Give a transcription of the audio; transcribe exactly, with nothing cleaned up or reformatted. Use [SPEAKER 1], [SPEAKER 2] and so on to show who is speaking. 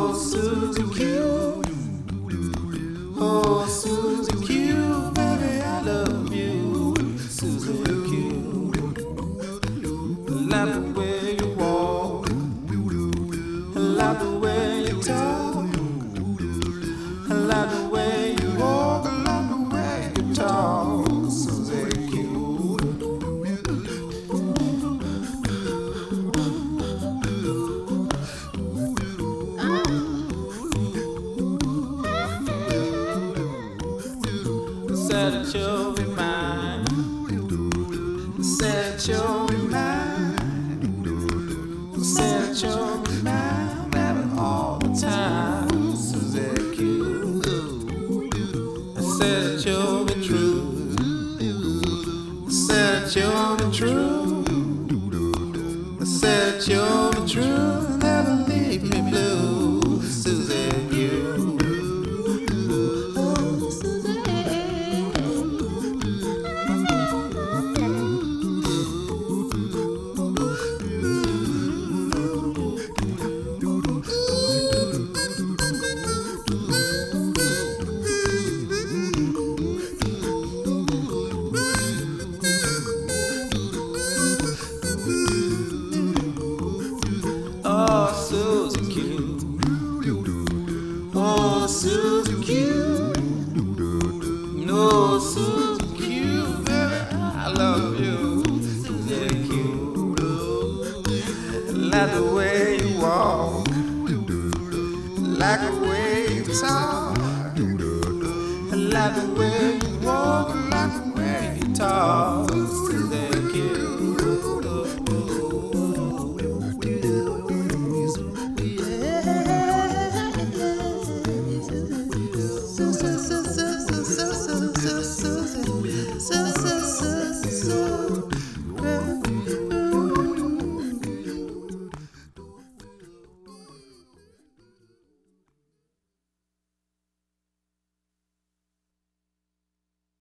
[SPEAKER 1] Oh, Susie Q. Oh, Susie Q, baby, I love you. Susie Q. I love the way you walk. I love the way you talk. I love the way you walk. I love the way you talk. Susie Q. Said you'll be mine. Said you'll be mine. Said you'll be mine, baby, all the time. Susie Q. I said you'll be true. I said you'll be true. I said you'll be true. Never leave me blue, Susie Q. Oh, Susie Q. Oh, Susie Q. No, Susie Q, baby, I love you. Susie Q. Like the way you walk, like the way you talk, like the way you walk, like the way you talk.